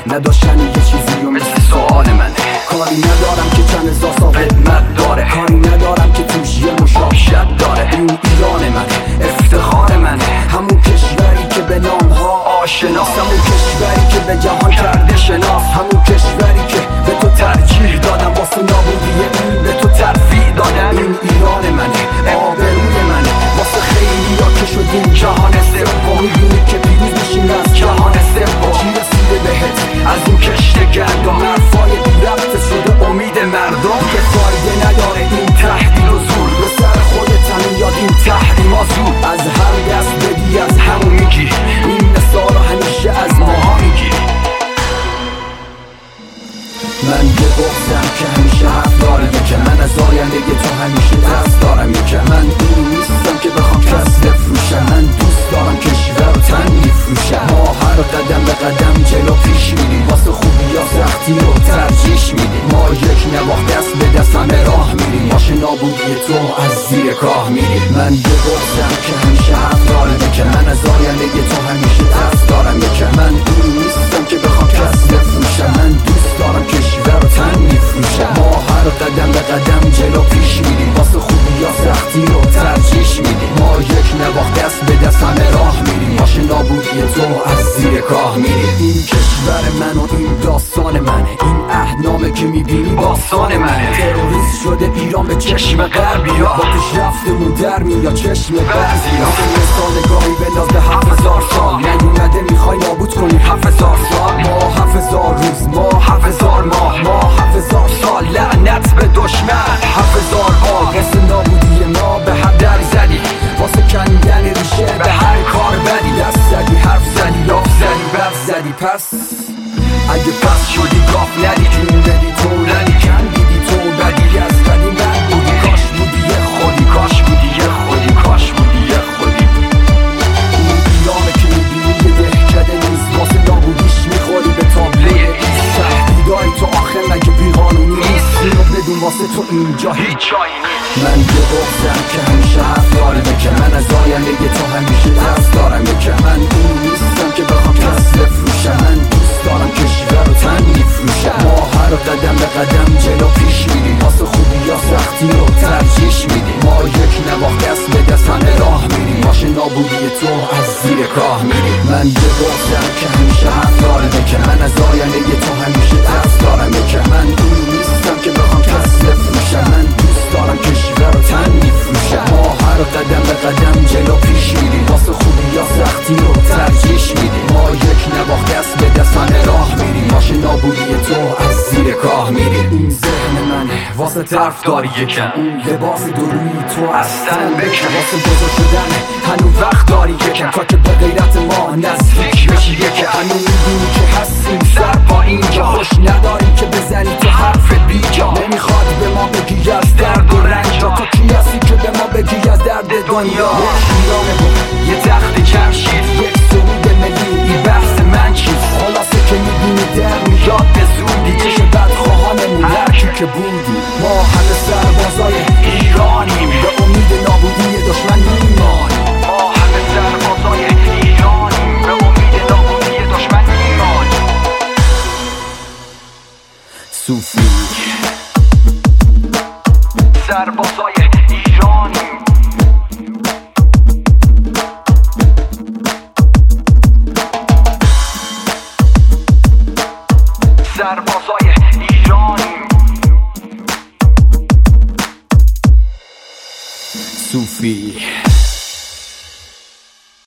نداشتنی یه چیزی و مثل سوال منه. کاری ندارم که چند هزار سال قدمت داره، کاری ندارم که توش یه مشابهت داره. این ایران منه، افتخار منه، همون کشوری که به نامها آشناس، همون کشوری که به جهان کرده شناس، همون کشوری که به تو ترجیح دادم، واسه نابودی این به تو ترفیع دادم. این ایران منه، آبروی منه، واسه خیلی ها که شدیم جهان سوم. میدونی که پیروز میشیم از جهان سوم. چی رسیده بهت از این کشت گندم؟ حرفای بی ربط شده امید مردم که فایده نداره این تهدید و زور. به سر خودت همین یاد این تحریم ها زور. از هر دست بدی از همون میگی، این مثال همیشه از ماها میگی. من یه بغضم که همیشه حرف داره، که من از آینده تو همیشه دست دارم. که من اون نیستم که بخوام کس بفروشم، من دوست دارم کشور و تن میفروشم. ما هر قدم به قدم جلو پیش میریم، واسه خوبی یا سختی رو ترجیح میدیم. ما یک نواخ دست به دست همه راه میریم، باشه نابودی تو از زیر کاه میریم. من یه بغضم که همیشه حرف داره، که من از آینده تو همیشه دست دارم. که من اون نیستم که بخوام کس بفروشم، من دوست دارم کشور و تن میفروشم. ما هر قدم به قدم جلو پیش میریم، واسه خوبی یا سختی رو ترجیح میدیم. ما یک نواخ دست به دست همه راه میریم، باشه نابودی تو از زیر کاه میریم. این کشور من و این داستان منه، این عهدنامه که میبینی باستان منه. تروریست شده ایران به چشم غربیا، با پیشرفتمون در میاد چشم بعضیا. مثال گاهی بنداز به 7000 سال، نیومده میخوای نابود کنی 7000 سال. ما 7000 روز، ما 7000 ماه، ما 7000 سال لعنت به دشمن. 7000 بار واسه نابودی ما به هر در زدی، واسه کندن ریشه به هر کار بدی. دست زدی، حرف زدی، لاف زدی، برف زدی. پس اگه پس شدی گاف ندی، جون بدی تو ندی، کندیدی تو بدی. از قدیم بد بودی، کاش بودی یه خودی، کاش بودی یه خودی، کاش بودی یه خودی. این ایرانه که میبینی یه دهکده نیست، واسه نابودیش میخوری به تابلوی ایست. تهدیدای تو آخه مگه بیقانونی نیست؟ اینو بدون واسه تو اینجا هیچ جایی نیست. من یه بغضم که همیشه حرف داره، که من از آینده تو همیشه دست دارم. که من اون نیستم که بخوام کس بفروشم، من دوست دارم کشور و تن میفروشم. ما هر قدم به قدم جلو پیش میریم، واسه خوبی یا سختی رو ترجیح میدیم. ما یک نواخ دست به دست همه راه میریم، باشه نابودی تو از زیر کاه میریم. من یه بغضم که همیشه حرف داره، که من از آینده تو همیشه دست دارم. که من اون نیستم که بخوام کس بفروشم، من دوست دارم کشور و تن میفروشم. ما هر قدم به قدم جلو پیش میریم، واسه خوبی یا سختی رو ترجیح میدیم. ما یک نواخ دست به دست همه راه میریم، باشه نابودی تو از زیر کاه میریم. این ذهن منه واسه طرفداری یکم، اون لباس دروی تو از تن بکن. واسه بزرگ شدن هنوز وقت داری یکم، تا که به غیرت ما نزدیک بشی یکم. هنوز میدونی که هستیم سر پایین، که خوش نداری که بزنی تو حرف بیجا. نمیخواد به ما بگی از درد و رنج، تو کی هستی که به ما بگی از درد دنیا. ایرانه بود یه تخت جمشید، یک سرود ملی، این بحث من چیست؟ خلاصه که میبینی در میاد به زودی، چش بدخواهانمون هرکی که بودی. ما همه سربازای ایرانیم، به امید نابودی دشمن میمانیم. ما همه سربازای ایرانیم، به امید نابودی دشمن میمانیم. صوفی سربازای ایرانیم، سربازای ایرانیم. صوفی